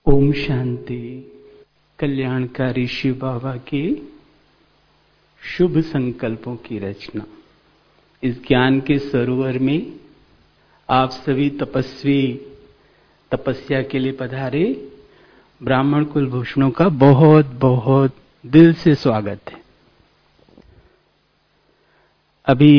ओम शांति। कल्याणकारी शिव बाबा के शुभ संकल्पों की रचना। इस ज्ञान के सरोवर में आप सभी तपस्वी तपस्या के लिए पधारे ब्राह्मण कुलभूषणों का बहुत बहुत दिल से स्वागत है। अभी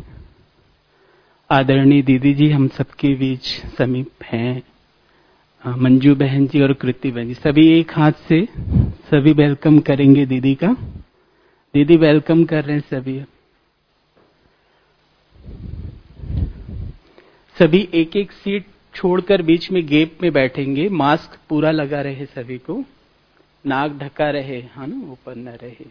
आदरणीय दीदी जी हम सबके बीच समीप हैं। मंजू बहन जी और कृति बहन जी सभी एक हाथ से सभी वेलकम करेंगे दीदी का। दीदी वेलकम कर रहे हैं सभी एक एक सीट छोड़कर बीच में गैप में बैठेंगे। मास्क पूरा लगा रहे सभी को, नाक ढका रहे, है ना, ऊपर न रहे।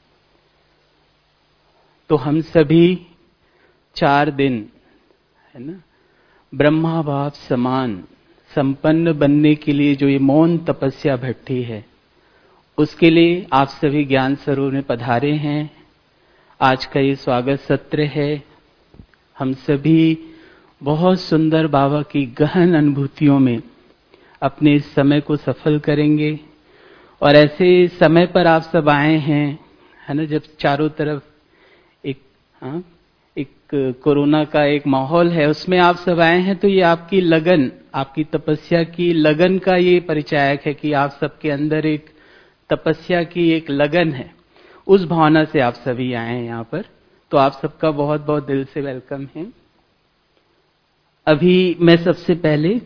तो हम सभी 4 दिन, है ना, ब्रह्मा भाव समान संपन्न बनने के लिए जो ये मौन तपस्या भट्टी है, उसके लिए आप सभी ज्ञान सरोवर में पधारे हैं। आज का ये स्वागत सत्र है। हम सभी बहुत सुंदर बाबा की गहन अनुभूतियों में अपने इस समय को सफल करेंगे। और ऐसे समय पर आप सब आए हैं, है ना, जब चारों तरफ एक कोरोना का एक माहौल है, उसमें आप सब आए हैं। तो ये आपकी लगन, आपकी तपस्या की लगन का ये परिचायक है कि आप सबके अंदर एक तपस्या की एक लगन है। उस भावना से आप सभी आए हैं यहाँ पर। तो आप सबका बहुत बहुत दिल से वेलकम है। अभी मैं सबसे पहले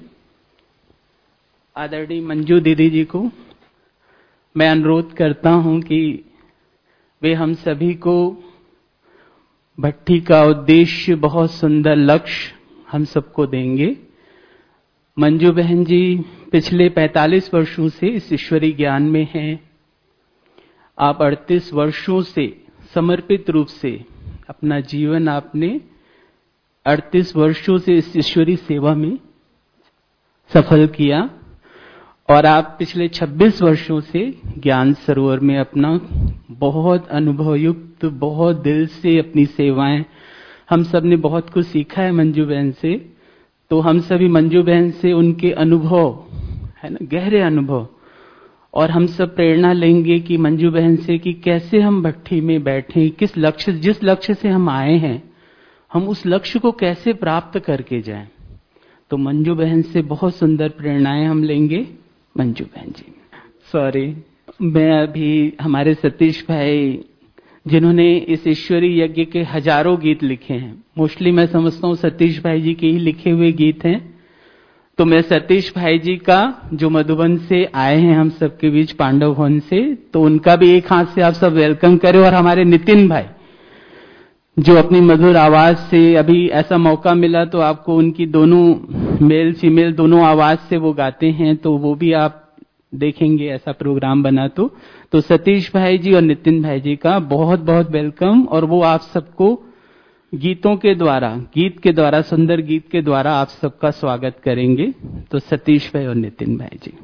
आदरणीय मंजू दीदी जी को मैं अनुरोध करता हूं कि वे हम सभी को भट्टी का उद्देश्य, बहुत सुंदर लक्ष्य हम सबको देंगे। मंजू बहन जी पिछले 45 वर्षों से इस ईश्वरी ज्ञान में हैं। आप 38 वर्षों से समर्पित रूप से अपना जीवन आपने 38 वर्षों से इस ईश्वरी सेवा में सफल किया। और आप पिछले 26 वर्षों से ज्ञान सरोवर में अपना बहुत अनुभवयुक्त, बहुत दिल से अपनी सेवाएं, हम सब ने बहुत कुछ सीखा है मंजू बहन से। तो हम सभी मंजू बहन से उनके अनुभव, है ना, गहरे अनुभव, और हम सब प्रेरणा लेंगे कि मंजू बहन से कि कैसे हम भट्टी में बैठे, किस लक्ष्य, जिस लक्ष्य से हम आए हैं, हम उस लक्ष्य को कैसे प्राप्त करके जाएं। तो मंजू बहन से बहुत सुंदर प्रेरणाएं हम लेंगे। मंजू बहन जी। सॉरी, मैं अभी हमारे सतीश भाई जिन्होंने इस ईश्वरी यज्ञ के हजारों गीत लिखे हैं, मोस्टली मैं समझता हूँ सतीश भाई जी के ही लिखे हुए गीत हैं। तो मैं सतीश भाई जी का, जो मधुबन से आए हैं हम सबके बीच, पांडव भवन से, तो उनका भी एक हाथ से आप सब वेलकम करें। और हमारे नितिन भाई जो अपनी मधुर आवाज से, अभी ऐसा मौका मिला तो आपको उनकी दोनों मेल फीमेल दोनों आवाज से वो गाते हैं, तो वो भी आप देखेंगे ऐसा प्रोग्राम बना तो सतीश भाई जी और नितिन भाई जी का बहुत बहुत वेलकम। और वो आप सबको गीतों के द्वारा, गीत के द्वारा, सुंदर गीत के द्वारा आप सबका स्वागत करेंगे। तो सतीश भाई और नितिन भाई जी।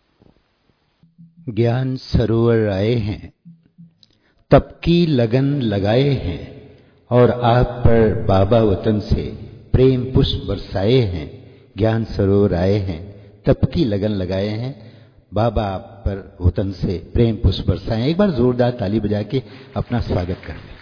ज्ञान सरोवर आए हैं, तप की लगन लगाए हैं, और आप पर बाबा वतन से प्रेम पुष्प बरसाए हैं। ज्ञान सरोवर आए हैं, तप की लगन लगाए हैं, बाबा आप पर वतन से प्रेम पुष्प बरसाए। एक बार जोरदार ताली बजा के अपना स्वागत कर लें।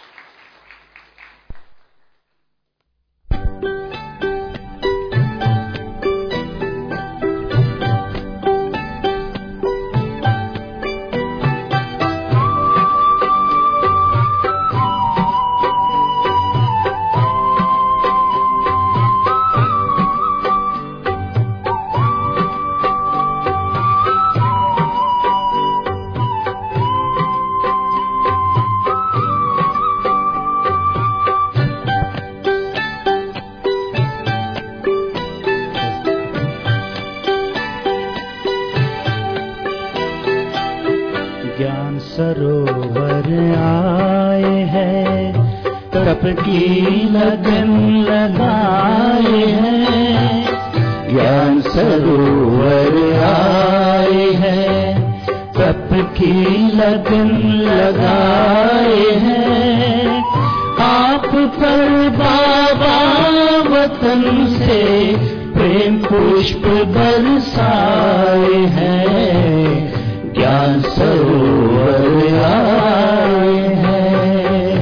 सरोवर आए हैं, तप की लगन लगाए हैं। ज्ञान सरोवर आए हैं, तप की लगन लगाए हैं। आप पर बाबा वतन से प्रेम पुष्प बरसाए हैं, ज्ञान सरोवर आए हैं।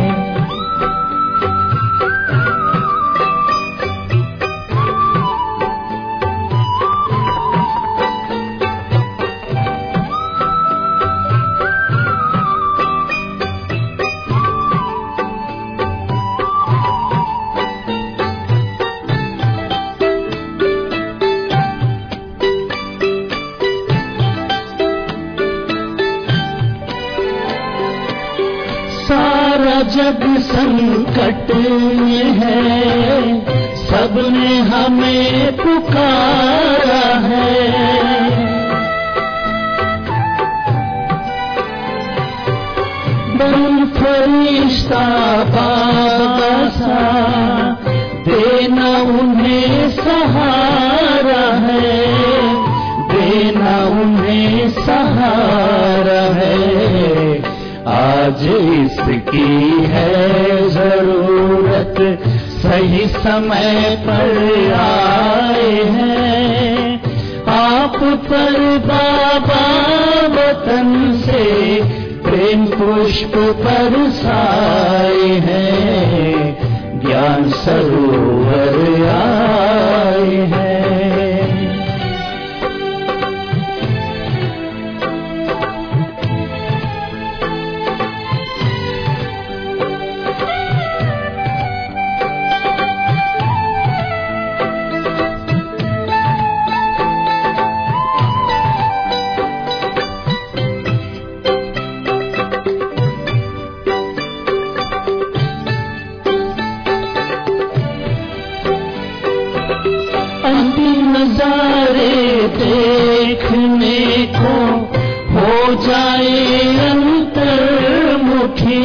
सारा जग संकट में है, सबने हमें पुकारा है। बन फरिश्ता बाबा सा, देना उन्हें सहारा है, देना उन्हें सहारा है। आज इसकी है जरूरत, सही समय पर आए हैं। आप पर बाबा वतन से प्रेम पुष्प बरसाए हैं, ज्ञान सरोवर आए हैं। नजारे देखने को हो जाए अंतर्मुखी,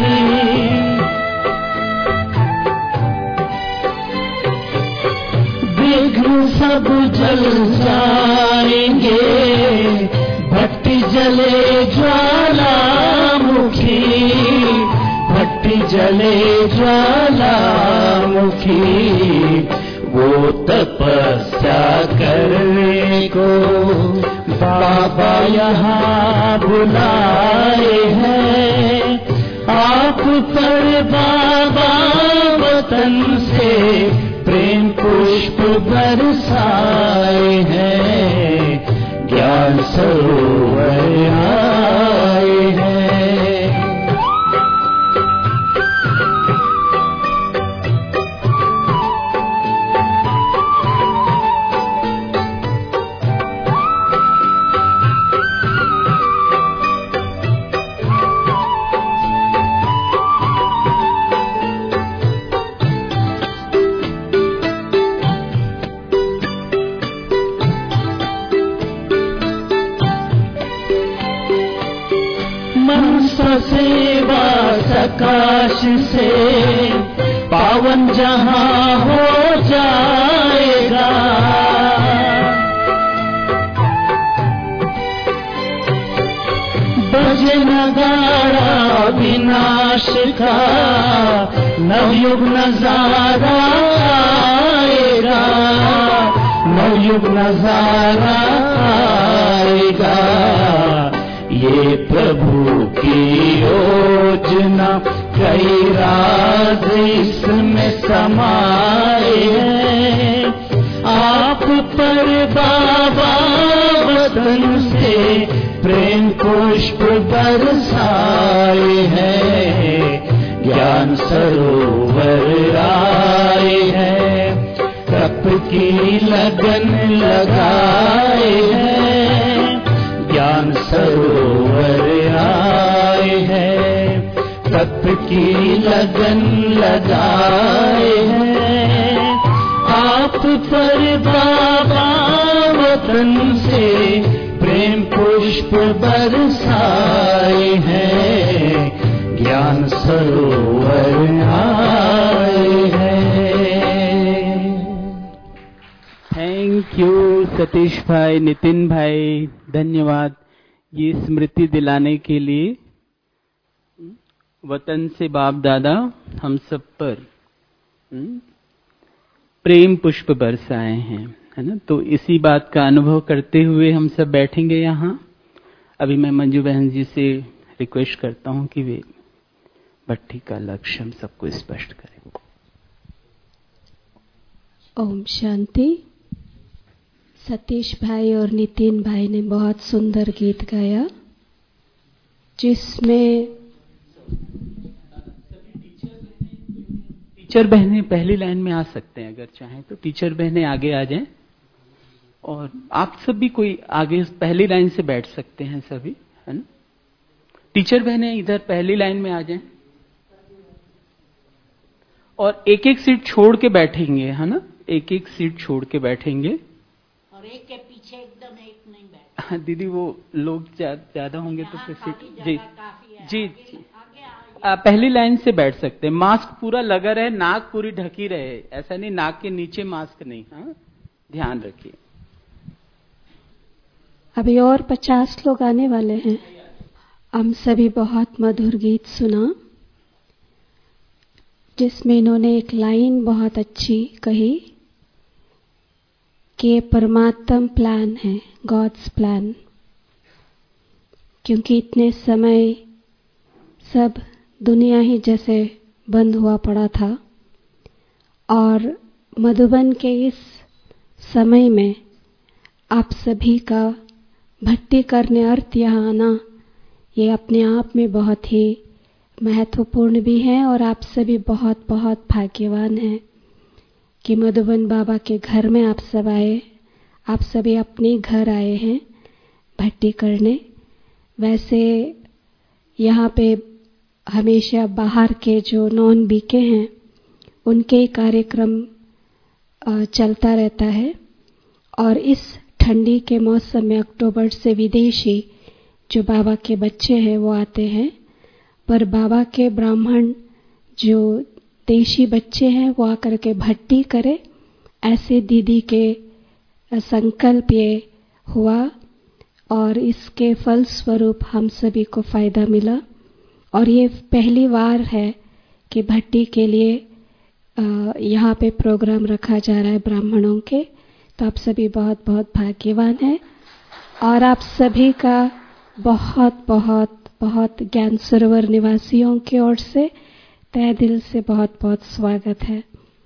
विघ्न सब जल जाएंगे, भट्टी जले ज्वालामुखी, भट्टी जले ज्वालामुखी। वो तपस्या करने को बाबा यहाँ बुलाए हैं। आप पर बाबा वतन से प्रेम पुष्प बरसाए हैं, ज्ञान सरोवर आए हैं। सेवा सकाश से पावन जहां हो जाएगा, बजे नगाड़ा विनाश का नवयुग नजारा आएगा, नवयुग नजारा आएगा। ये प्रभु की योजना, कई राज इसमें समाए हैं। आप पर बाबा वतन से प्रेम पुष्प बरसाए हैं, ज्ञान सरोवर आए हैं। तप की लगन लगाए हैं, ज्ञान सरोवर आए हैं। तप की लगन लगाए हैं। आप पर बाबा वतन से प्रेम पुष्प बरसाए हैं, ज्ञान सरोवर आए हैं। थैंक यू सतीश भाई, नितिन भाई, धन्यवाद ये स्मृति दिलाने के लिए। वतन से बाप दादा हम सब पर प्रेम पुष्प बरसाए हैं। है ना। तो इसी बात का अनुभव करते हुए हम सब बैठेंगे यहाँ। अभी मैं मंजू बहन जी से रिक्वेस्ट करता हूँ कि वे भट्टी का लक्ष्य हम सबको स्पष्ट करें। ओम शांति। सतीश भाई और नितिन भाई ने बहुत सुंदर गीत गाया, जिसमें टीचर बहनें पहली लाइन में आ सकते हैं, अगर चाहें तो टीचर बहनें आगे आ जाएं, और आप सभी कोई आगे पहली लाइन से बैठ सकते हैं सभी, है ना। टीचर बहनें इधर पहली लाइन में आ जाएं और एक एक सीट छोड़ के बैठेंगे, है ना। एक एक सीट छोड़ के बैठेंगे और एक के पीछे एकदम एक नहीं बैठ। हाँ दीदी, वो लोग ज्यादा होंगे तो फिर सीट जी जी जी पहली लाइन से बैठ सकते हैं। मास्क पूरा लगा रहे, नाक पूरी ढकी रहे, ऐसा नहीं नाक के नीचे मास्क नहीं, हाँ ध्यान रखिए। अभी और 50 लोग आने वाले हैं। हम सभी बहुत मधुर गीत सुना, जिसमें इन्होंने एक लाइन बहुत अच्छी कही कि ये परमात्म प्लान है, गॉड्स प्लान। क्योंकि इतने समय सब दुनिया ही जैसे बंद हुआ पड़ा था, और मधुबन के इस समय में आप सभी का भक्ति करने अर्थ यहाँ आना, ये अपने आप में बहुत ही महत्वपूर्ण भी है। और आप सभी बहुत बहुत भाग्यवान हैं कि मधुबन बाबा के घर में आप सब आए। आप सभी अपने घर आए हैं भक्ति करने। वैसे यहाँ पे हमेशा बाहर के जो नॉन बीके हैं उनके कार्यक्रम चलता रहता है, और इस ठंडी के मौसम में अक्टूबर से विदेशी जो बाबा के बच्चे हैं वो आते हैं, पर बाबा के ब्राह्मण जो देशी बच्चे हैं वो आकर के भट्टी करे, ऐसे दीदी के संकल्प ये हुआ, और इसके फल स्वरूप हम सभी को फायदा मिला। और ये पहली बार है कि भट्टी के लिए यहाँ पे प्रोग्राम रखा जा रहा है ब्राह्मणों के। तो आप सभी बहुत बहुत भाग्यवान हैं, और आप सभी का बहुत बहुत बहुत ज्ञान सरोवर निवासियों की ओर से तहे दिल से बहुत बहुत स्वागत है।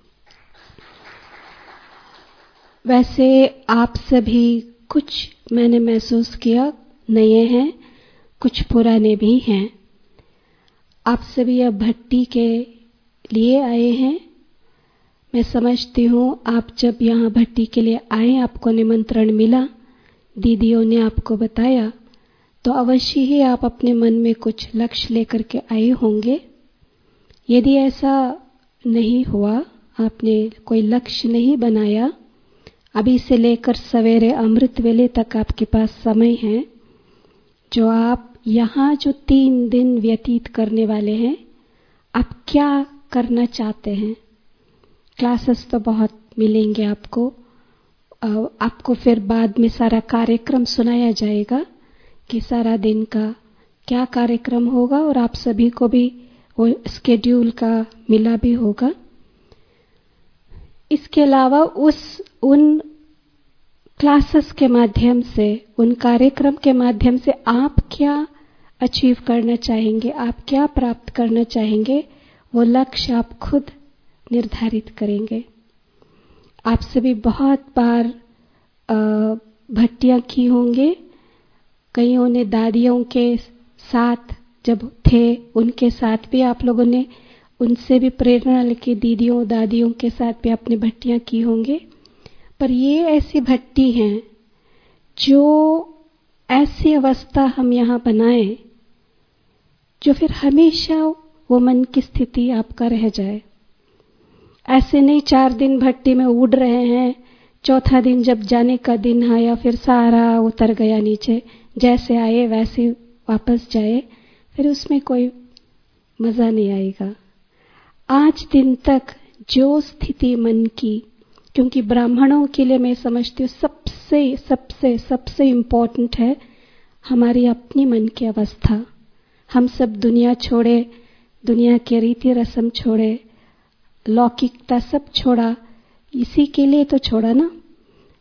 वैसे आप सभी कुछ मैंने महसूस किया नए हैं, कुछ पुराने भी हैं। आप सभी अब भट्टी के लिए आए हैं। मैं समझती हूँ आप जब यहाँ भट्टी के लिए आए, आपको निमंत्रण मिला, दीदियों ने आपको बताया, तो अवश्य ही आप अपने मन में कुछ लक्ष्य लेकर के आए होंगे। यदि ऐसा नहीं हुआ, आपने कोई लक्ष्य नहीं बनाया, अभी से लेकर सवेरे अमृत वेले तक आपके पास समय है, जो आप यहाँ जो 3 दिन व्यतीत करने वाले हैं, आप क्या करना चाहते हैं। क्लासेस तो बहुत मिलेंगे आपको फिर बाद में सारा कार्यक्रम सुनाया जाएगा कि सारा दिन का क्या कार्यक्रम होगा, और आप सभी को भी वो स्केड्यूल का मिला भी होगा। इसके अलावा उन क्लासेस के माध्यम से, उन कार्यक्रम के माध्यम से आप क्या अचीव करना चाहेंगे, आप क्या प्राप्त करना चाहेंगे, वो लक्ष्य आप खुद निर्धारित करेंगे। आप सभी बहुत बार भट्टियां की होंगे, कईयों ने दादियों के साथ जब थे उनके साथ भी आप लोगों ने उनसे भी प्रेरणा लेके दीदियों दादियों के साथ भी अपनी भट्टियां की होंगे। पर ये ऐसी भट्टी हैं जो ऐसी अवस्था हम यहाँ बनाएं जो फिर हमेशा वो मन की स्थिति आपका रह जाए। ऐसे नहीं 4 दिन भट्टी में उड़ रहे हैं, चौथा दिन जब जाने का दिन आया फिर सारा उतर गया नीचे, जैसे आए वैसे वापस जाए, फिर उसमें कोई मजा नहीं आएगा। आज दिन तक जो स्थिति मन की, क्योंकि ब्राह्मणों के लिए मैं समझती हूँ सबसे सबसे सबसे इम्पोर्टेंट है हमारी अपनी मन की अवस्था। हम सब दुनिया छोड़े, दुनिया के रीति रस्म छोड़े, लौकिकता सब छोड़ा, इसी के लिए तो छोड़ा ना।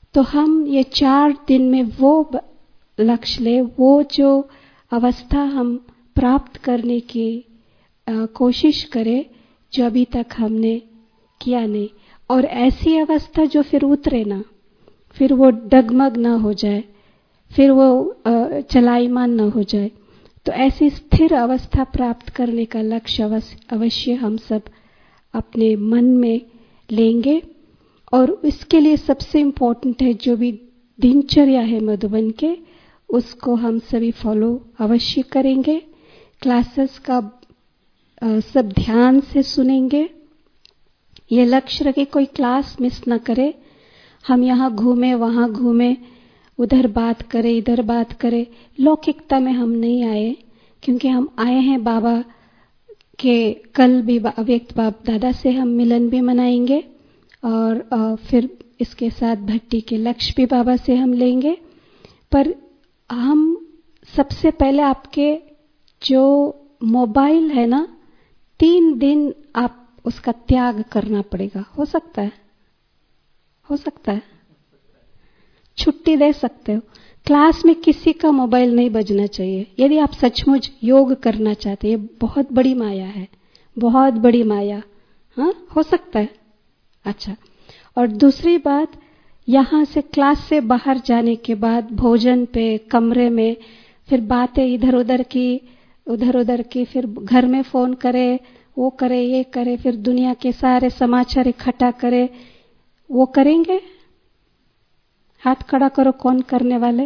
तो हम ये 4 दिन में वो लक्ष्य ले, वो जो अवस्था हम प्राप्त करने की कोशिश करें जो अभी तक हमने किया नहीं, और ऐसी अवस्था जो फिर उतरे ना, फिर वो डगमग ना हो जाए, फिर वो चलायमान ना हो जाए। तो ऐसी स्थिर अवस्था प्राप्त करने का लक्ष्य अवश्य हम सब अपने मन में लेंगे। और इसके लिए सबसे इम्पोर्टेंट है जो भी दिनचर्या है मधुबन के, उसको हम सभी फॉलो अवश्य करेंगे। क्लासेस का सब ध्यान से सुनेंगे। ये लक्ष्य रखे कोई क्लास मिस न करे। हम यहाँ घूमे, वहाँ घूमे, उधर बात करें, इधर बात करें, लौकिकता में हम नहीं आए, क्योंकि हम आए हैं बाबा के। कल भी अव्यक्त बाप दादा से हम मिलन भी मनाएंगे, और फिर इसके साथ भट्टी के लक्ष्य भी बाबा से हम लेंगे। पर हम सबसे पहले आपके जो मोबाइल है ना, 3 दिन आप उसका त्याग करना पड़ेगा। हो सकता है? हो सकता है? छुट्टी दे सकते हो। क्लास में किसी का मोबाइल नहीं बजना चाहिए यदि आप सचमुच योग करना चाहते हैं। ये बहुत बड़ी माया है, बहुत बड़ी माया। हाँ, हो सकता है। अच्छा, और दूसरी बात, यहाँ से क्लास से बाहर जाने के बाद भोजन पे, कमरे में, फिर बातें इधर उधर की, फिर घर में फोन करे, वो करे, ये करे, फिर दुनिया के सारे समाचार इकट्ठा करे, वो करेंगे? हाथ खड़ा करो, कौन करने वाले?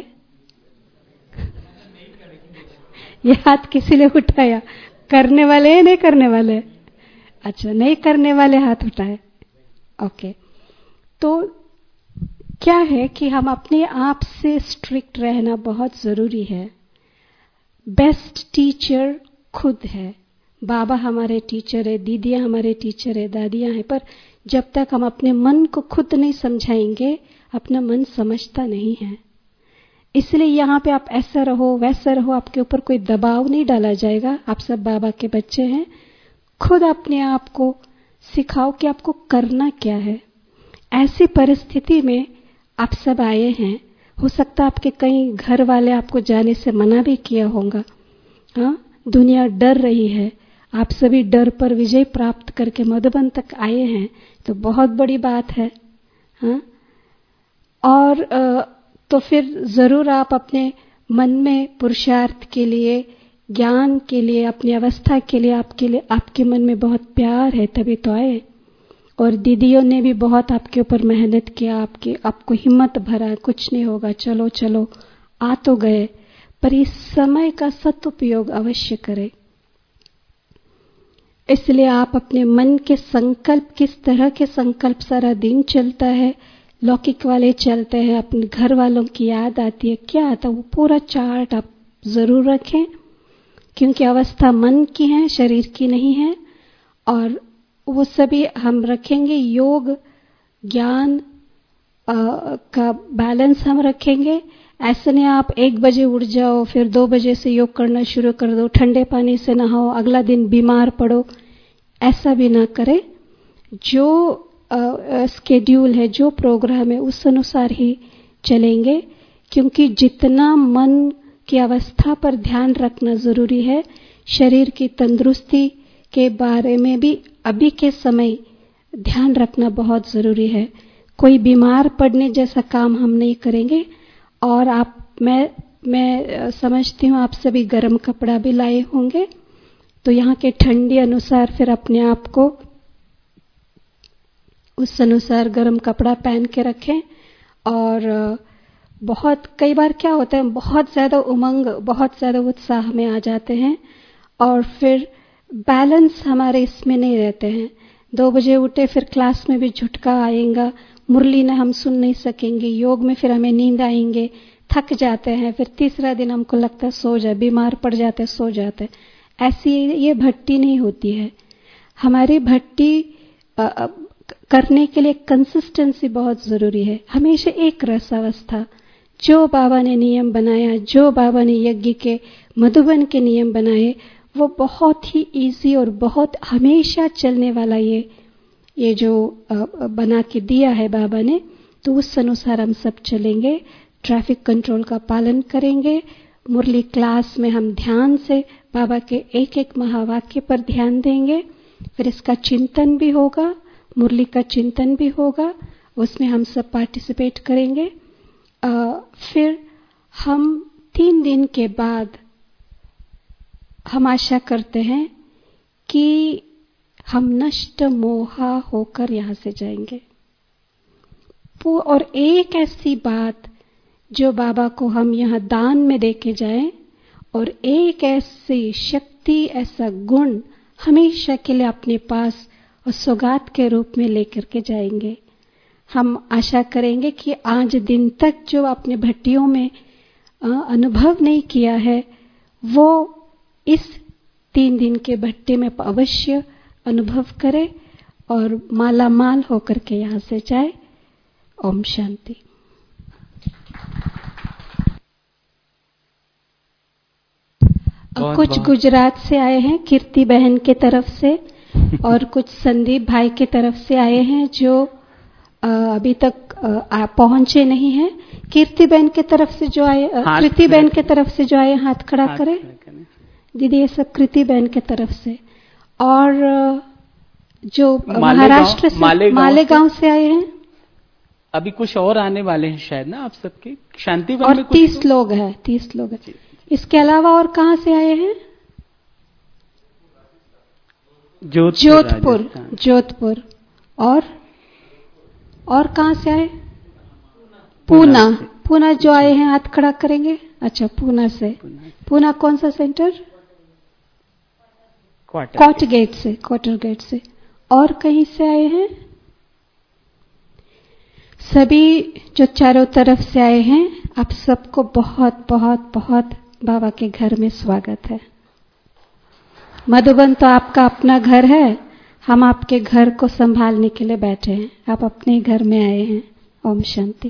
ये हाथ किसी ने उठाया? करने वाले है, नहीं करने वाले? अच्छा, नहीं करने वाले हाथ उठाए। ओके, तो क्या है कि हम अपने आप से स्ट्रिक्ट रहना बहुत जरूरी है। बेस्ट टीचर खुद है। बाबा हमारे टीचर है, दीदियां हमारे टीचर है, दादियां हैं, पर जब तक हम अपने मन को खुद नहीं समझाएंगे, अपना मन समझता नहीं है। इसलिए यहाँ पे आप ऐसा रहो, वैसा रहो, आपके ऊपर कोई दबाव नहीं डाला जाएगा। आप सब बाबा के बच्चे हैं। खुद अपने आप को सिखाओ कि आपको करना क्या है। ऐसी परिस्थिति में आप सब आए हैं। हो सकता है आपके कई घर वाले आपको जाने से मना भी किया होगा। हाँ, दुनिया डर रही है। आप सभी डर पर विजय प्राप्त करके मधुबन तक आए हैं, तो बहुत बड़ी बात है। हाँ, और तो फिर जरूर आप अपने मन में पुरुषार्थ के लिए, ज्ञान के लिए, अपनी अवस्था के लिए आपके मन में बहुत प्यार है, तभी तो आए। और दीदियों ने भी बहुत आपके ऊपर मेहनत किया, आपको हिम्मत भरा, कुछ नहीं होगा, चलो चलो, आ तो गए। पर इस समय का सदुपयोग अवश्य करें। इसलिए आप अपने मन के संकल्प, किस तरह के संकल्प सारा दिन चलता है, लौकिक वाले चलते हैं, अपने घर वालों की याद आती है, क्या आता है, वो पूरा चार्ट आप जरूर रखें, क्योंकि अवस्था मन की है, शरीर की नहीं है। और वो सभी हम रखेंगे। योग ज्ञान का बैलेंस हम रखेंगे। ऐसे नहीं आप 1 बजे उठ जाओ, फिर 2 बजे से योग करना शुरू कर दो, ठंडे पानी से नहाओ, अगला दिन बीमार पड़ो। ऐसा भी ना करें। जो स्केड्यूल है, जो प्रोग्राम है, उस अनुसार ही चलेंगे, क्योंकि जितना मन की अवस्था पर ध्यान रखना जरूरी है, शरीर की तंदुरुस्ती के बारे में भी अभी के समय ध्यान रखना बहुत जरूरी है। कोई बीमार पड़ने जैसा काम हम नहीं करेंगे। और मैं समझती हूँ आप सभी गर्म कपड़ा भी लाए होंगे, तो यहाँ के ठंडी अनुसार फिर अपने आप को उस अनुसार गर्म कपड़ा पहन के रखें। और बहुत कई बार क्या होता है, बहुत ज्यादा उमंग, बहुत ज्यादा उत्साह में आ जाते हैं, और फिर बैलेंस हमारे इसमें नहीं रहते हैं। 2 बजे उठे, फिर क्लास में भी झुटका आएगा, मुरली ने हम सुन नहीं सकेंगे, योग में फिर हमें नींद आएंगे, थक जाते हैं, फिर तीसरा दिन हमको लगता है सो जाए, बीमार पड़ जाते, सो जाते। ऐसी ये भट्टी नहीं होती है। हमारी भट्टी करने के लिए कंसिस्टेंसी बहुत जरूरी है। हमेशा एक रसावस्था, जो बाबा ने नियम बनाया, जो बाबा ने यज्ञ के मधुबन के नियम बनाए, वो बहुत ही इजी और बहुत हमेशा चलने वाला ये जो बना के दिया है बाबा ने, तो उस अनुसार हम सब चलेंगे, ट्रैफिक कंट्रोल का पालन करेंगे। मुरली क्लास में हम ध्यान से बाबा के एक एक महावाक्य पर ध्यान देंगे। फिर इसका चिंतन भी होगा, मुरली का चिंतन भी होगा, उसमें हम सब पार्टिसिपेट करेंगे। फिर हम 3 दिन के बाद हम आशा करते हैं कि हम नष्ट मोहा होकर यहाँ से जाएंगे। और एक ऐसी बात जो बाबा को हम यहाँ दान में देके जाएं, और एक ऐसी शक्ति, ऐसा गुण हमेशा के लिए अपने पास और सौगात के रूप में लेकर के जाएंगे। हम आशा करेंगे कि आज दिन तक जो अपने भट्टियों में अनुभव नहीं किया है, वो इस 3 दिन के भट्टे में अवश्य अनुभव करे और माला माल होकर के यहाँ से जाए। ओम शांति। कुछ गुजरात से आए हैं कीर्ति बहन के तरफ से, और कुछ संदीप भाई की तरफ से आए हैं जो अभी तक पहुंचे नहीं हैं। कीर्ति बहन के तरफ से जो आए, कृति बहन के तरफ से जो आए, हाथ खड़ा करें। दीदी ये सब कृति बहन के तरफ से। और जो महाराष्ट्र से, मालेगांव से आए हैं। अभी कुछ और आने वाले हैं शायद ना आप सबके शांति और 30 लोग हैं, 30 लोग हैं। इसके अलावा और कहाँ से आए हैं? जोधपुर। और कहाँ से आए? पूना जो आए हैं हाथ खड़ा करेंगे। अच्छा, पूना से। पूना कौन सा सेंटर? क्वार्टर गेट से। और कहीं से आए हैं? सभी जो चारों तरफ से आए हैं, आप सबको बहुत बहुत बहुत बाबा के घर में स्वागत है। मधुबन तो आपका अपना घर है, हम आपके घर को संभालने के लिए बैठे हैं, आप अपने घर में आए हैं। ओम शांति।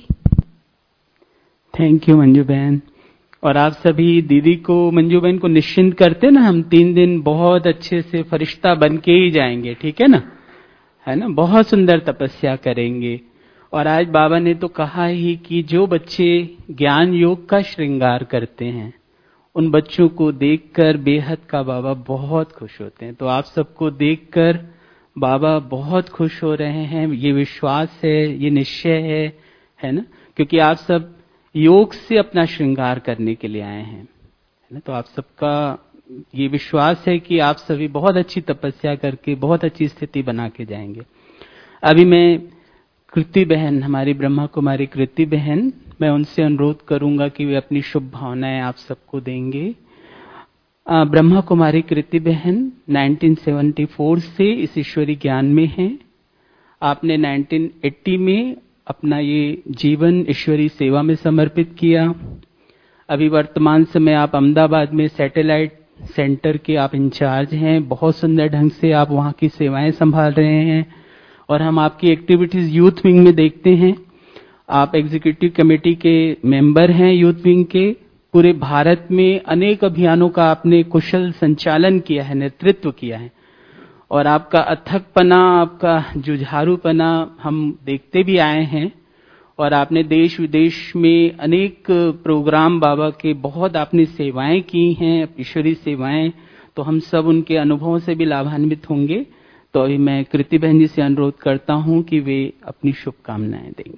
थैंक यू मंजू बहन। और आप सभी दीदी को, मंजू बहन को निश्चिंत करते ना, हम 3 दिन बहुत अच्छे से फरिश्ता बन के ही जाएंगे, ठीक है ना, बहुत सुंदर तपस्या करेंगे। और आज बाबा ने तो कहा ही कि जो बच्चे ज्ञान योग का श्रृंगार करते हैं, उन बच्चों को देखकर बेहद का बाबा बहुत खुश होते हैं। तो आप सबको देखकर बाबा बहुत खुश हो रहे हैं, ये विश्वास है, ये निश्चय है ना, क्योंकि आप सब योग से अपना श्रृंगार करने के लिए आए हैं, है ना। तो आप सबका ये विश्वास है कि आप सभी बहुत अच्छी तपस्या करके बहुत अच्छी स्थिति बना के जाएंगे। अभी मैं कृति बहन, हमारी ब्रह्मा कुमारी कृति बहन, मैं उनसे अनुरोध करूंगा कि वे अपनी शुभ भावनाएं आप सबको देंगे। ब्रह्मा कुमारी कृति बहन 1974 से इस ईश्वरी ज्ञान में हैं। आपने 1980 में अपना ये जीवन ईश्वरी सेवा में समर्पित किया। अभी वर्तमान समय आप अहमदाबाद में सैटेलाइट सेंटर के आप इंचार्ज हैं। बहुत सुंदर ढंग से आप वहां की सेवाएं संभाल रहे हैं और हम आपकी एक्टिविटीज यूथ विंग में देखते हैं। आप एग्जीक्यूटिव कमेटी के मेंबर हैं यूथ विंग के। पूरे भारत में अनेक अभियानों का आपने कुशल संचालन किया है, नेतृत्व किया है, और आपका अथकपना, आपका जुझारूपना हम देखते भी आए हैं। और आपने देश विदेश में अनेक प्रोग्राम बाबा के बहुत आपने सेवाएं की हैं, ईश्वरी सेवाएं, तो हम सब उनके अनुभवों से भी लाभान्वित होंगे। तो अभी मैं कृति बहन जी से अनुरोध करता हूं कि वे अपनी शुभकामनाएं देंगे।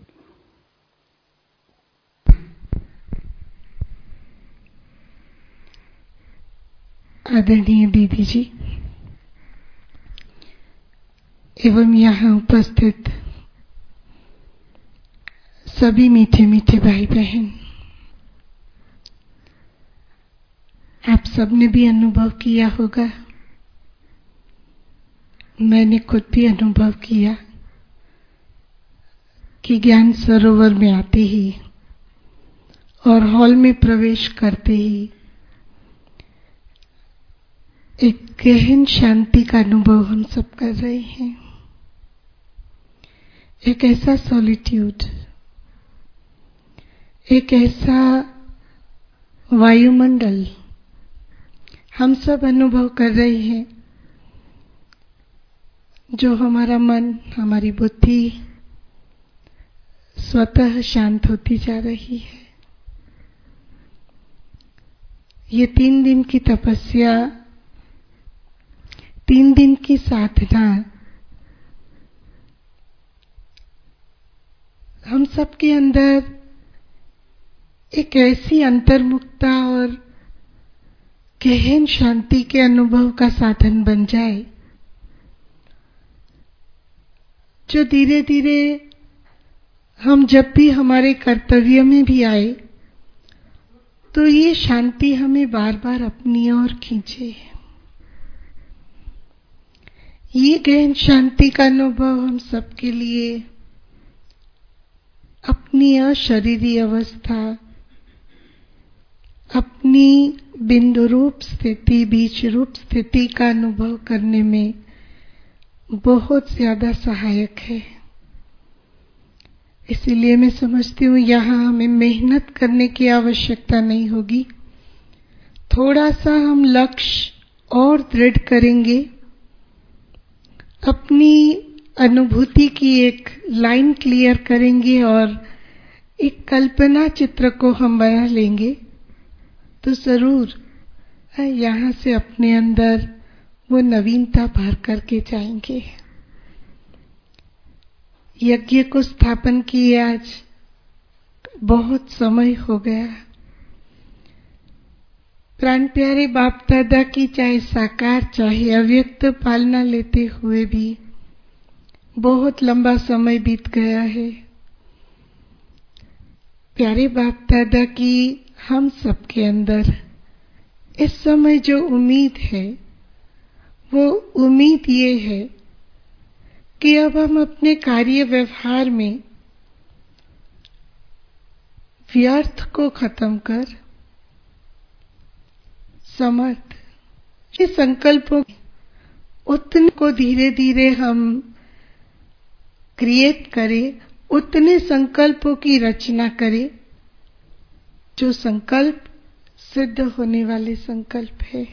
आदरणीय दीदी जी एवं यहाँ उपस्थित सभी मीठे मीठे भाई बहन, आप सबने भी अनुभव किया होगा, मैंने खुद भी अनुभव किया कि ज्ञान सरोवर में आते ही और हॉल में प्रवेश करते ही एक गहन शांति का अनुभव हम सब कर रहे हैं। एक ऐसा सॉलिट्यूड, एक ऐसा वायुमंडल हम सब अनुभव कर रहे हैं जो हमारा मन, हमारी बुद्धि स्वतः शांत होती जा रही है। ये 3 दिन की तपस्या, 3 दिन की साधना हम सबके अंदर एक ऐसी अंतर्मुखता और गहन शांति के अनुभव का साधन बन जाए जो धीरे धीरे हम जब भी हमारे कर्तव्य में भी आए तो ये शांति हमें बार बार अपनी ओर खींचे। ये गहन शांति का अनुभव हम सबके लिए अपनी अशरीरी अवस्था, अपनी बिंदु रूप स्थिति, बीज रूप स्थिति का अनुभव करने में बहुत ज्यादा सहायक है। इसीलिए मैं समझती हूँ यहाँ हमें मेहनत करने की आवश्यकता नहीं होगी। थोड़ा सा हम लक्ष्य और दृढ़ करेंगे, अपनी अनुभूति की एक लाइन क्लियर करेंगे और एक कल्पना चित्र को हम बना लेंगे तो जरूर यहाँ से अपने अंदर वो नवीनता भर करके जाएंगे। यज्ञ को स्थापन किए आज बहुत समय हो गया। प्राण प्यारे बाप दादा की चाहे साकार चाहे अव्यक्त पालना लेते हुए भी बहुत लंबा समय बीत गया है। प्यारे बाप दादा की हम सबके अंदर इस समय जो उम्मीद है वो उम्मीद ये है कि अब हम अपने कार्य व्यवहार में व्यर्थ को खत्म कर समर्थ ये संकल्पों उतने को धीरे धीरे हम क्रिएट करें, उतने संकल्पों की रचना करें जो संकल्प सिद्ध होने वाले संकल्प है।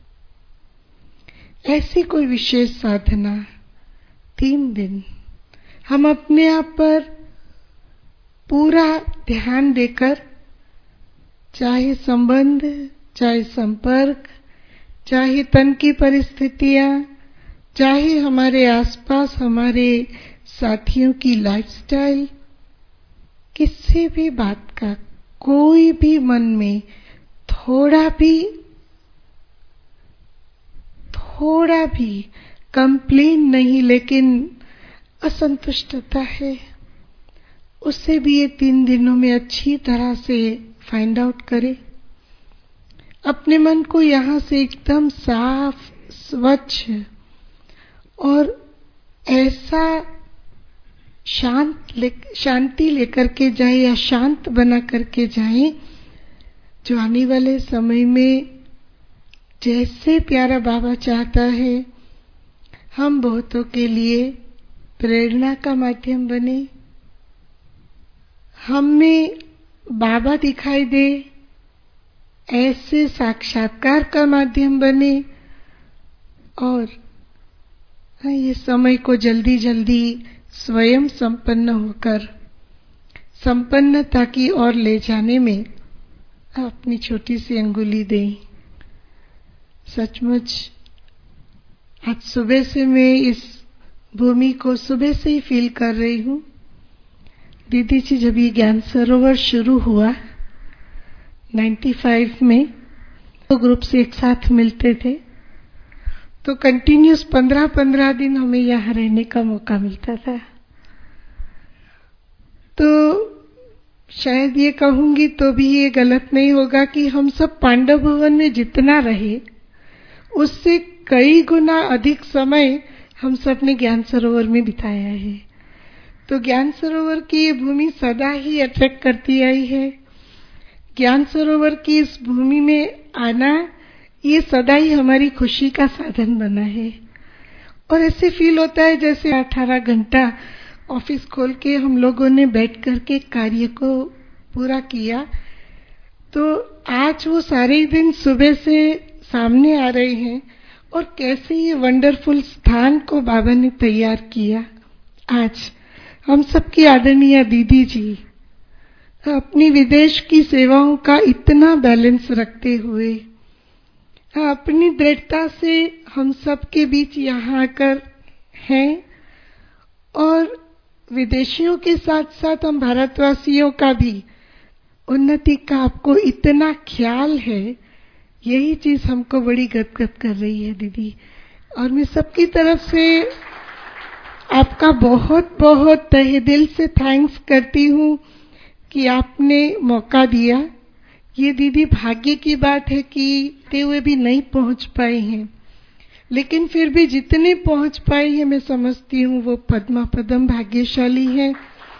ऐसी कोई विशेष साधना 3 दिन हम अपने आप पर पूरा ध्यान देकर, चाहे संबंध, चाहे संपर्क, चाहे तन की परिस्थितियां, चाहे हमारे आसपास हमारे साथियों की लाइफस्टाइल, किसी भी बात का कोई भी मन में थोड़ा भी कंप्लेन नहीं लेकिन असंतुष्टता है, उससे भी ये 3 दिनों में अच्छी तरह से फाइंड आउट करें। अपने मन को यहाँ से एकदम साफ, स्वच्छ और ऐसा शांति लेकर के जाए या शांत बना करके जाए जो आने वाले समय में जैसे प्यारा बाबा चाहता है हम बहुतों के लिए प्रेरणा का माध्यम बने, हमें बाबा दिखाई दे ऐसे साक्षात्कार का माध्यम बने और ये समय को जल्दी जल्दी स्वयं संपन्न होकर संपन्नता की ओर ले जाने में अपनी छोटी सी अंगुली दें। सचमुच आज सुबह से मैं इस भूमि को सुबह से ही फील कर रही हूँ। दीदी जी जब ये ज्ञान सरोवर शुरू हुआ 95 में तो ग्रुप से एक साथ मिलते थे तो कंटिन्यूस 15-15 दिन हमें यहाँ रहने का मौका मिलता था। तो शायद ये कहूंगी तो भी ये गलत नहीं होगा कि हम सब पांडव भवन में जितना रहे उससे कई गुना अधिक समय हम सब ने ज्ञान सरोवर में बिताया है। तो ज्ञान सरोवर की ये भूमि सदा ही अट्रैक्ट करती आई है। ज्ञान सरोवर की इस भूमि में आना ये सदा ही हमारी खुशी का साधन बना है और ऐसे फील होता है जैसे 18 घंटा ऑफिस खोल के हम लोगों ने बैठ करके कार्य को पूरा किया। तो आज वो सारे दिन सुबह से सामने आ रहे हैं और कैसे ये वंडरफुल स्थान को बाबा ने तैयार किया। आज हम सबकी आदरणीय दीदी जी अपनी विदेश की सेवाओं का इतना बैलेंस रखते हुए अपनी दृढ़ता से हम सबके बीच यहाँ आकर हैं और विदेशियों के साथ साथ हम भारतवासियों का भी उन्नति का आपको इतना ख्याल है, यही चीज हमको बड़ी गदगद कर रही है दीदी। और मैं सबकी तरफ से आपका बहुत बहुत तहे दिल से थैंक्स करती हूँ कि आपने मौका दिया। ये दीदी भाग्य की बात है कि ते हुए भी नहीं पहुंच पाए हैं, लेकिन फिर भी जितने पहुंच पाए हैं मैं समझती हूँ वो पद्मा पदम भाग्यशाली हैं,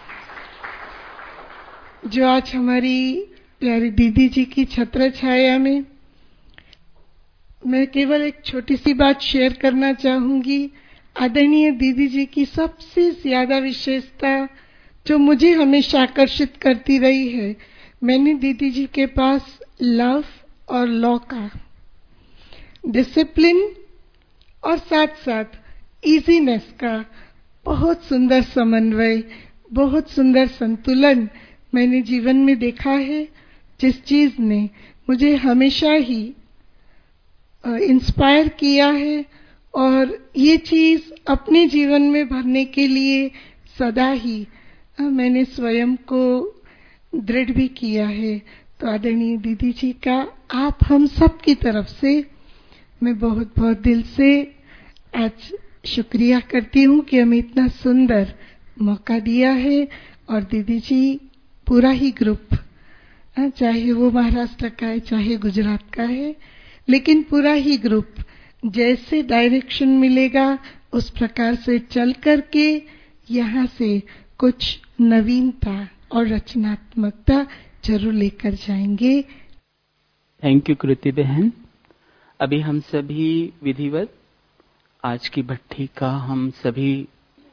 जो आज हमारी प्यारी दीदी जी की छत्र छाया में। मैं केवल एक छोटी सी बात शेयर करना चाहूंगी। आदरणीय दीदी जी की सबसे ज्यादा विशेषता जो मुझे हमेशा आकर्षित करती रही है, मैंने दीदी जी के पास लव और लॉ का, डिसिप्लिन और साथ साथ इजीनेस का बहुत सुंदर समन्वय, बहुत सुंदर संतुलन मैंने जीवन में देखा है, जिस चीज ने मुझे हमेशा ही इंस्पायर किया है और ये चीज अपने जीवन में भरने के लिए सदा ही मैंने स्वयं को दृढ़ भी किया है। तो आदरणीय दीदी जी का आप हम सब की तरफ से मैं बहुत बहुत दिल से आज शुक्रिया करती हूँ कि हमें इतना सुंदर मौका दिया है। और दीदी जी पूरा ही ग्रुप, चाहे वो महाराष्ट्र का है चाहे गुजरात का है, लेकिन पूरा ही ग्रुप जैसे डायरेक्शन मिलेगा उस प्रकार से चल करके यहाँ से कुछ नवीनता और रचनात्मकता जरूर लेकर जाएंगे। थैंक यू कृति बहन। अभी हम सभी विधिवत आज की भट्ठी का हम सभी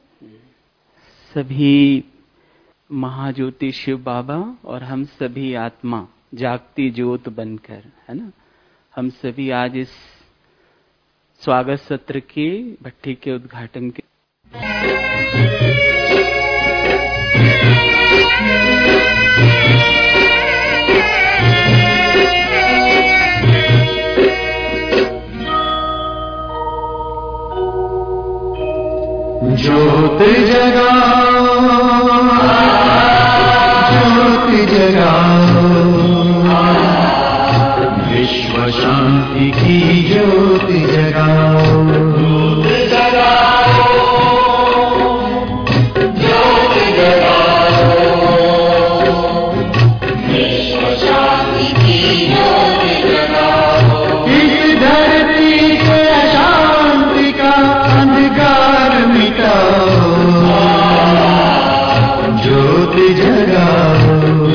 महाज्योति शिव बाबा और हम सभी आत्मा जागती ज्योत बनकर, है ना, हम सभी आज इस स्वागत सत्र के भट्ठी के उद्घाटन के ज्योत जगाओ, ज्योत जगाओ, विश्व शांति की ज्योत जगाओ, ज्योत जगाओ, ज्योत जगाओ, विश्व शांति की ज्योत जगाओ। इस धरती से अशांति का अंधकार मिटाओ, ज्योत जगाओ,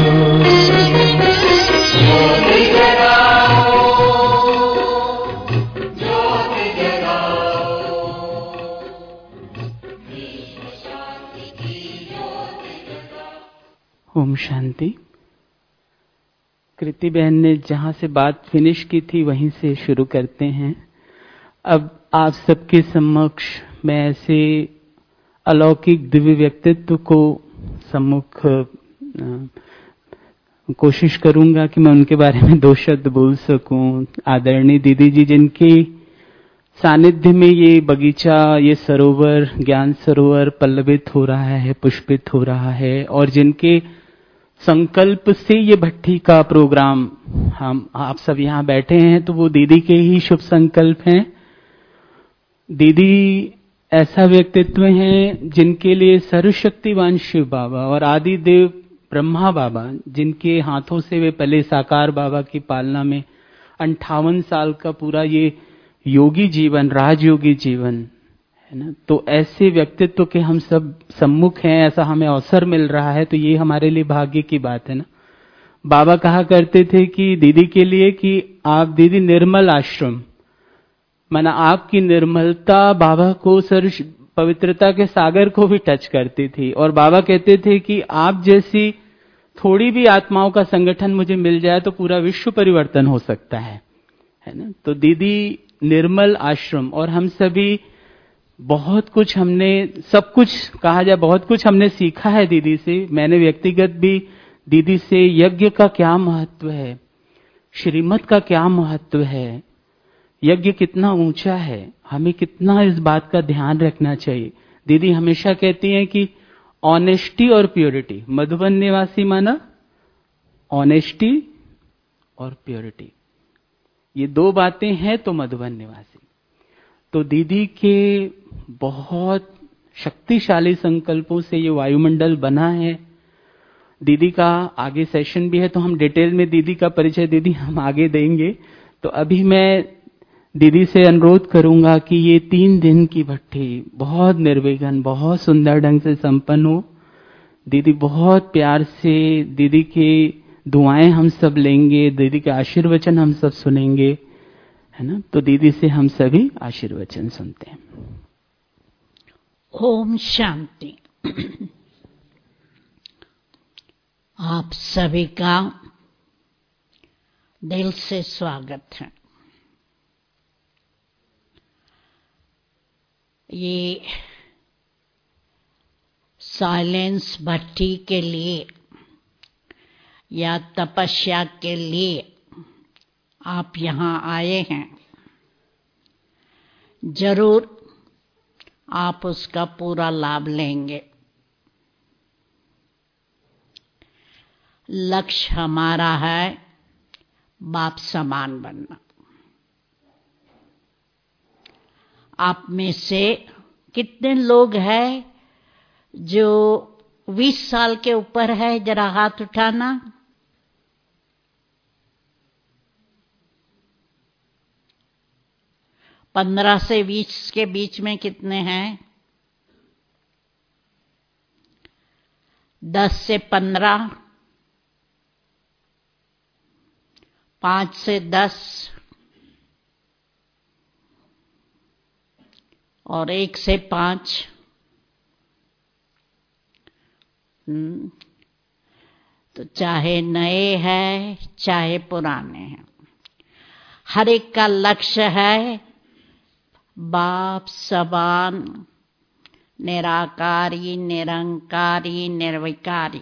ज्योत जगाओ, ज्योत जगाओ, विश्व शांति की ज्योत जगाओ। ओम शांति। कृति बहन ने जहां से बात फिनिश की थी वहीं से शुरू करते हैं। अब आप सबके समक्ष मैं ऐसे अलौकिक दिव्य व्यक्तित्व को सम्मुख कोशिश करूंगा कि मैं उनके बारे में दो शब्द बोल सकूं। आदरणीय दीदी जी, जिनके सानिध्य में ये बगीचा, ये सरोवर, ज्ञान सरोवर पल्लवित हो रहा है, पुष्पित हो रहा है, और जिनके संकल्प से ये भट्ठी का प्रोग्राम हम आप सब यहाँ बैठे हैं, तो वो दीदी के ही शुभ संकल्प हैं। दीदी ऐसा व्यक्तित्व हैं जिनके लिए सर्वशक्तिवान शिव बाबा और आदि देव ब्रह्मा बाबा, जिनके हाथों से वे पले साकार बाबा की पालना में 58 साल का पूरा ये योगी जीवन, राजयोगी जीवन, है ना, तो ऐसे व्यक्तित्व के हम सब सम्मुख हैं, ऐसा हमें अवसर मिल रहा है, तो ये हमारे लिए भाग्य की बात है ना। बाबा कहा करते थे कि दीदी के लिए कि आप दीदी निर्मल आश्रम, माना आपकी निर्मलता बाबा को पवित्रता के सागर को भी टच करती थी। और बाबा कहते थे कि आप जैसी थोड़ी भी आत्माओं का संगठन मुझे मिल जाए तो पूरा विश्व परिवर्तन हो सकता है ना। तो दीदी निर्मल आश्रम और हम सभी बहुत कुछ हमने, सब कुछ कहा जाए, बहुत कुछ हमने सीखा है दीदी से। मैंने व्यक्तिगत भी दीदी से यज्ञ का क्या महत्व है, श्रीमत का क्या महत्व है, यज्ञ कितना ऊंचा है, हमें कितना इस बात का ध्यान रखना चाहिए। दीदी हमेशा कहती हैं कि ऑनेस्टी और प्योरिटी, मधुबन निवासी माना ऑनेस्टी और प्योरिटी, ये दो बातें हैं तो मधुबन निवासी। तो दीदी के बहुत शक्तिशाली संकल्पों से ये वायुमंडल बना है। दीदी का आगे सेशन भी है तो हम डिटेल में दीदी का परिचय दीदी हम आगे देंगे। तो अभी मैं दीदी से अनुरोध करूंगा कि ये 3 दिन की भट्ठी बहुत निर्विघ्न, बहुत सुंदर ढंग से संपन्न हो। दीदी बहुत प्यार से, दीदी की दुआएं हम सब लेंगे, दीदी के आशीर्वचन हम सब सुनेंगे, है ना। तो दीदी से हम सभी आशीर्वचन सुनते हैं। ओम शांति। आप सभी का दिल से स्वागत है। ये साइलेंस भट्टी के लिए या तपस्या के लिए आप यहाँ आए हैं, जरूर आप उसका पूरा लाभ लेंगे। लक्ष्य हमारा है बाप समान बनना। आप में से कितने लोग हैं जो 20 साल के ऊपर है? जरा हाथ उठाना। पंद्रह से 20 के बीच में कितने हैं? 10 से 15, 5 से 10 और 1 से 5। तो चाहे नए हैं चाहे पुराने हैं, हर एक का लक्ष्य है बाप समान, निराकारी, निरंकारी, निर्विकारी।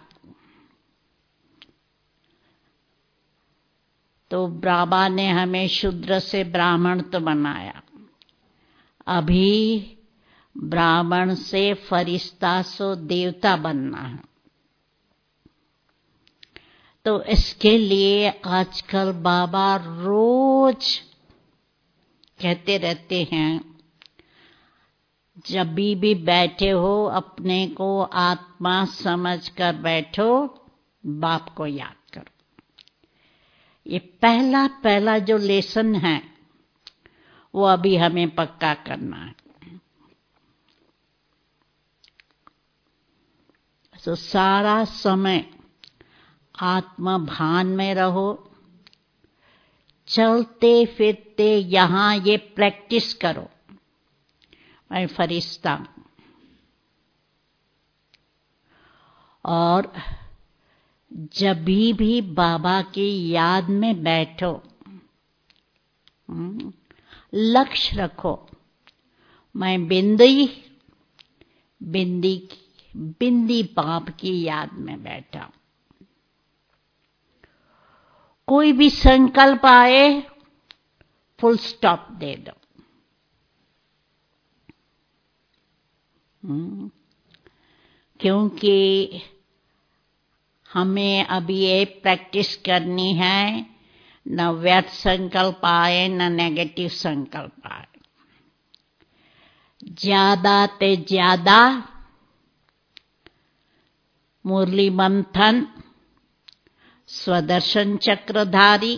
तो बाबा ने हमें शूद्र से ब्राह्मण तो बनाया, अभी ब्राह्मण से फरिश्ता सो देवता बनना है। तो इसके लिए आजकल बाबा रोज कहते रहते हैं, जब भी बैठे हो अपने को आत्मा समझकर बैठो, बाप को याद करो। ये पहला जो लेसन है वो अभी हमें पक्का करना है। तो सारा समय आत्मा भान में रहो, चलते फिरते यहाँ ये प्रैक्टिस करो, मैं फरिश्ता हूं। और जब भी बाबा की याद में बैठो, लक्ष्य रखो, मैं बिंदी बाप की याद में बैठा। कोई भी संकल्प आए, फुल स्टॉप दे दो। क्योंकि हमें अभी ये प्रैक्टिस करनी है, न व्यर्थ संकल्प आए न नेगेटिव संकल्प आए। ज्यादा ते ज्यादा मुरली मंथन, स्वदर्शन चक्रधारी,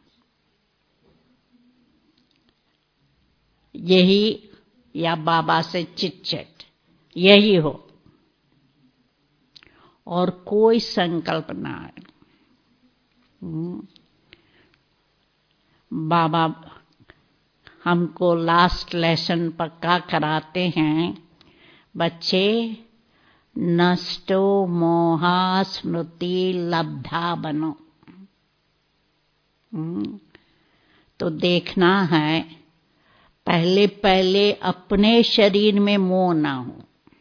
यही या बाबा से चिट यही हो, और कोई संकल्प ना आए। बाबा हमको लास्ट लेसन पक्का कराते हैं, बच्चे नष्टो मोहा स्मृति लब्धा बनो। तो देखना है पहले पहले अपने शरीर में मोह ना हो।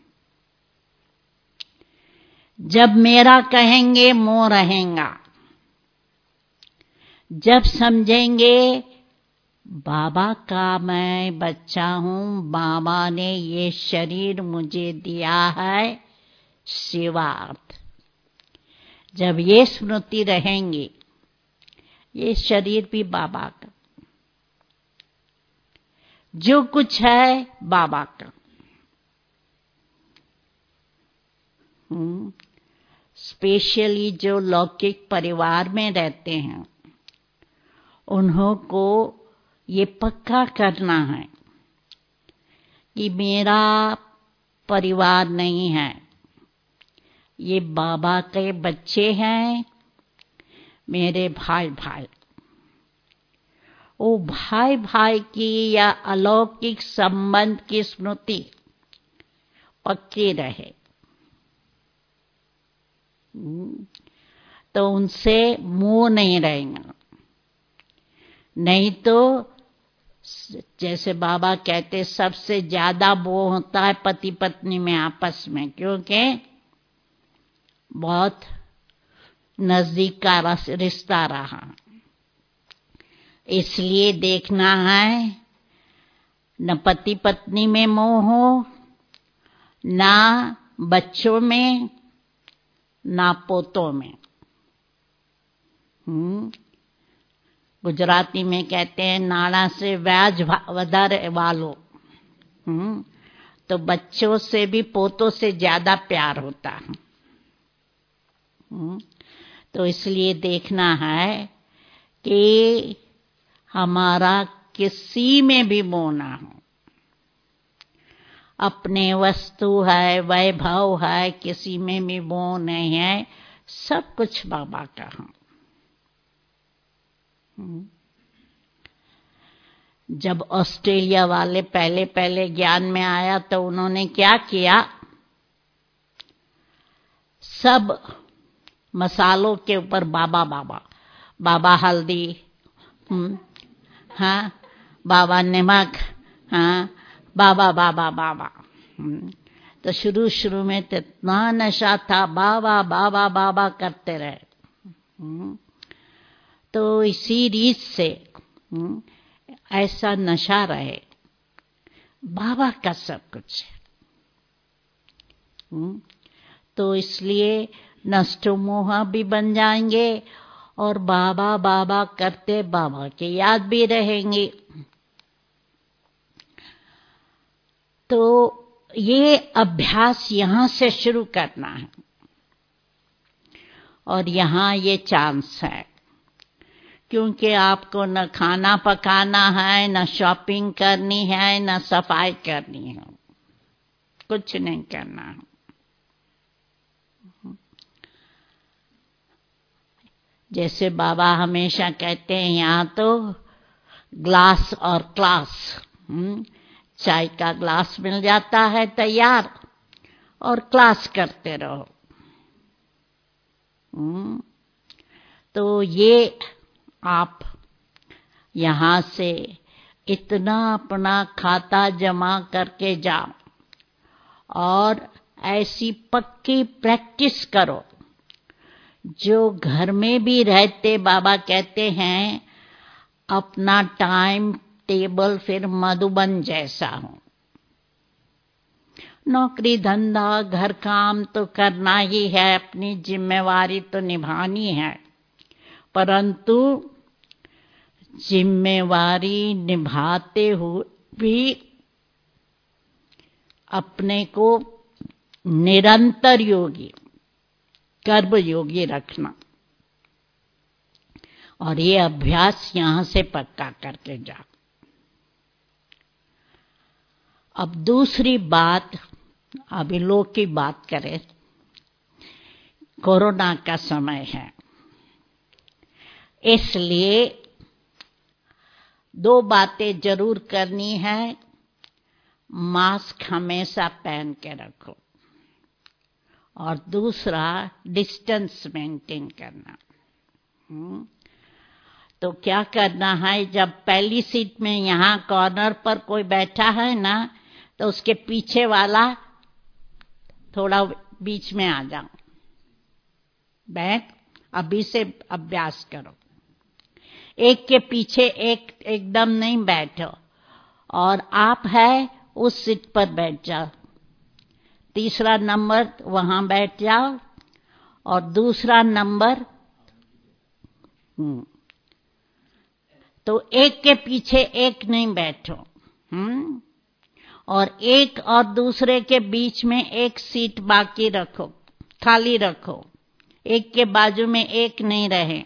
जब मेरा कहेंगे मोह रहेगा। जब समझेंगे बाबा का मैं बच्चा हूं, बाबा ने ये शरीर मुझे दिया है सेवार्थ, जब ये स्मृति रहेंगी, ये शरीर भी बाबा का, जो कुछ है बाबा का। स्पेशली जो लौकिक परिवार में रहते हैं, उन्हों को ये पक्का करना है कि मेरा परिवार नहीं है, ये बाबा के बच्चे हैं, मेरे भाई भाई। वो भाई भाई की या अलौकिक संबंध की स्मृति पक्की रहे, तो उनसे मोह नहीं रहेगा। नहीं तो जैसे बाबा कहते, सबसे ज्यादा मोह होता है पति पत्नी में आपस में, क्योंकि बहुत नजदीक का रिश्ता रहा। इसलिए देखना है न पति पत्नी में मोह हो, ना बच्चों में, ना पोतों में। गुजराती में कहते हैं नाना से व्याज वधारे वालो। तो बच्चों से भी पोतों से ज्यादा प्यार होता है। तो इसलिए देखना है कि हमारा किसी में भी मोह ना हो। अपने वस्तु है, वैभव है, किसी में भी मोह नहीं है, सब कुछ बाबा का है। जब ऑस्ट्रेलिया वाले पहले पहले ज्ञान में आया तो उन्होंने क्या किया, सब मसालों के ऊपर बाबा बाबा, बाबा हल्दी, हाँ बाबा नमक, हाँ बाबा बाबा बाबा। तो शुरू शुरू में तो इतना नशा था, बाबा बाबा बाबा करते रहे। तो इसी रीत से ऐसा नशा रहे, बाबा का सब कुछ है। तो इसलिए नष्ट मोह भी बन जाएंगे और बाबा बाबा करते बाबा की याद भी रहेंगी। तो ये अभ्यास यहां से शुरू करना है और यहां ये चांस है, क्योंकि आपको न खाना पकाना है, न शॉपिंग करनी है, न सफाई करनी है, कुछ नहीं करना है। जैसे बाबा हमेशा कहते हैं, यहाँ तो ग्लास और क्लास, चाय का ग्लास मिल जाता है तैयार और क्लास करते रहो। तो ये आप यहाँ से इतना अपना खाता जमा करके जाओ और ऐसी पक्की प्रैक्टिस करो जो घर में भी रहते बाबा कहते हैं अपना टाइम टेबल फिर मधुबन जैसा हो। नौकरी धंधा घर काम तो करना ही है, अपनी जिम्मेवारी तो निभानी है, परंतु जिम्मेवारी निभाते हुए भी अपने को निरंतर योगी, कर्म योगी रखना। और ये अभ्यास यहां से पक्का करके जाओ। अब दूसरी बात, अभी लोग की बात करें, कोरोना का समय है, इसलिए दो बातें जरूर करनी है। मास्क हमेशा पहन के रखो और दूसरा डिस्टेंस मेंटेन करना। तो क्या करना है, जब पहली सीट में यहाँ कॉर्नर पर कोई बैठा है ना, तो उसके पीछे वाला थोड़ा बीच में आ जाओ, बैठ, अभी से अभ्यास करो। एक के पीछे एक एकदम नहीं बैठो, और आप है उस सीट पर बैठ जाओ, तीसरा नंबर वहां बैठ जाओ, और दूसरा नंबर तो एक के पीछे एक नहीं बैठो, और एक और दूसरे के बीच में एक सीट बाकी रखो, खाली रखो, एक के बाजू में एक नहीं रहे।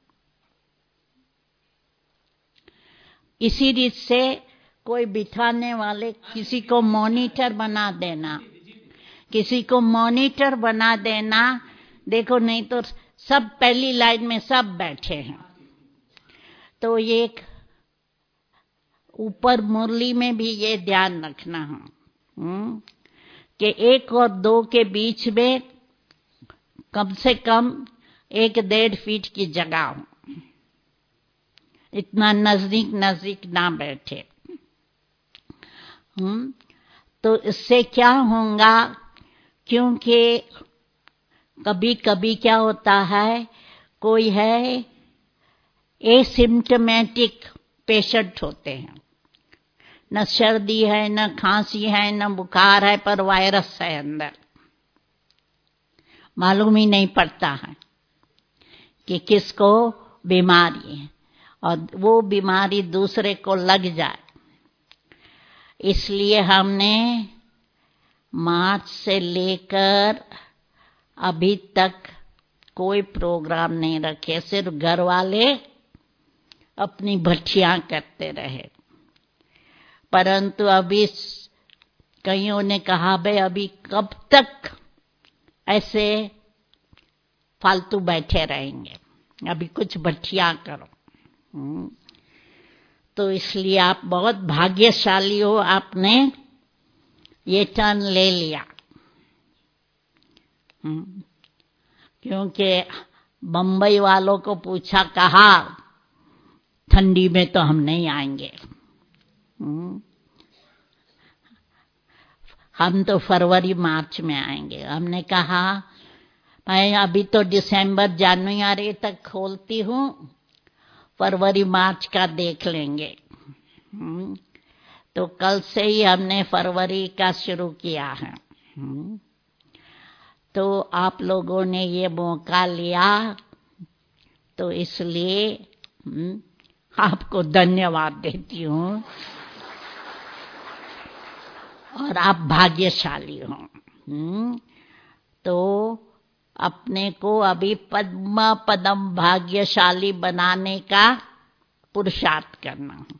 इसी रीत से कोई बिठाने वाले किसी को मॉनिटर बना देना, किसी को मॉनिटर बना देना। देखो नहीं तो सब पहली लाइन में सब बैठे हैं, तो ये ऊपर मुरली में भी ये ध्यान रखना है कि 1 और 2 के बीच में कम से कम 1-1.5 फीट की जगह हो, इतना नजदीक नजदीक ना बैठे। तो इससे क्या होगा, क्योंकि कभी कभी क्या होता है, कोई है एसिम्प्टोमेटिक पेशेंट होते हैं, न सर्दी है, न खांसी है, न बुखार है, पर वायरस है अंदर, मालूम ही नहीं पड़ता है कि किसको बीमारी है, और वो बीमारी दूसरे को लग जाए। इसलिए हमने मार्च से लेकर अभी तक कोई प्रोग्राम नहीं रखे, सिर्फ घर वाले अपनी भट्टियां करते रहे। परंतु अभी कईयों ने कहा, भाई अभी कब तक ऐसे फालतू बैठे रहेंगे, अभी कुछ भट्टियां करो। तो इसलिए आप बहुत भाग्यशाली हो, आपने ये टर्न ले लिया। क्योंकि बंबई वालों को पूछा, कहा ठंडी में तो हम नहीं आएंगे, हम तो फरवरी मार्च में आएंगे। हमने कहा मैं अभी तो दिसंबर जनवरी तक खोलती हूँ, फरवरी मार्च का देख लेंगे। तो कल से ही हमने फरवरी का शुरू किया है। तो आप लोगों ने ये मौका लिया, तो इसलिए आपको धन्यवाद देती हूँ, और आप भाग्यशाली हो। तो अपने को अभी पद्म पदम भाग्यशाली बनाने का पुरुषार्थ करना है।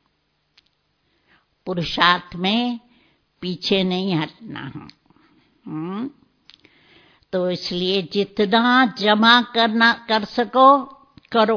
पुरुषार्थ में पीछे नहीं हटना है। तो इसलिए जितना जमा कर सको करो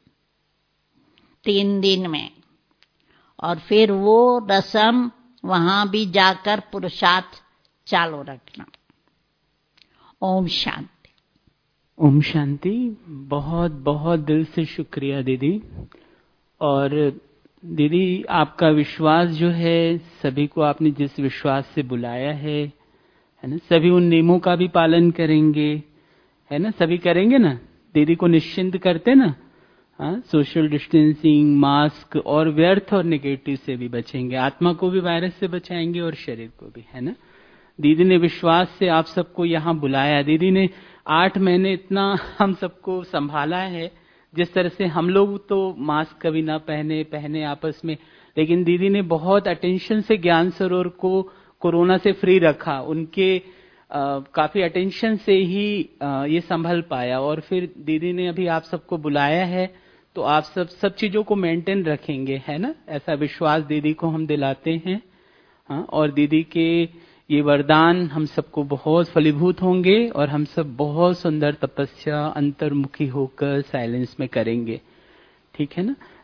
3 दिन में, और फिर वो रस्म वहां भी जाकर पुरुषार्थ चालू रखना। ओम शांति। ओम शांति। बहुत बहुत दिल से शुक्रिया दीदी। और दीदी आपका विश्वास जो है, सभी को आपने जिस विश्वास से बुलाया है ना, सभी उन नियमों का भी पालन करेंगे, है ना, सभी करेंगे ना, दीदी को निश्चिंत करते ना। हाँ, सोशल डिस्टेंसिंग, मास्क और व्यर्थ और नेगेटिव से भी बचेंगे, आत्मा को भी वायरस से बचाएंगे और शरीर को भी, है ना। दीदी ने विश्वास से आप सबको यहाँ बुलाया, दीदी ने 8 महीने इतना हम सबको संभाला है। जिस तरह से हम लोग तो मास्क कभी ना पहने आपस में, लेकिन दीदी ने बहुत अटेंशन से ज्ञान सरोवर को कोरोना से फ्री रखा। उनके काफी अटेंशन से ही ये संभल पाया। और फिर दीदी ने अभी आप सबको बुलाया है, तो आप सब चीजों को मेंटेन रखेंगे, है ना, ऐसा विश्वास दीदी को हम दिलाते हैं। हाँ, और दीदी के ये वरदान हम सबको बहुत फलीभूत होंगे, और हम सब बहुत सुंदर तपस्या अंतर्मुखी होकर साइलेंस में करेंगे। ठीक है ना।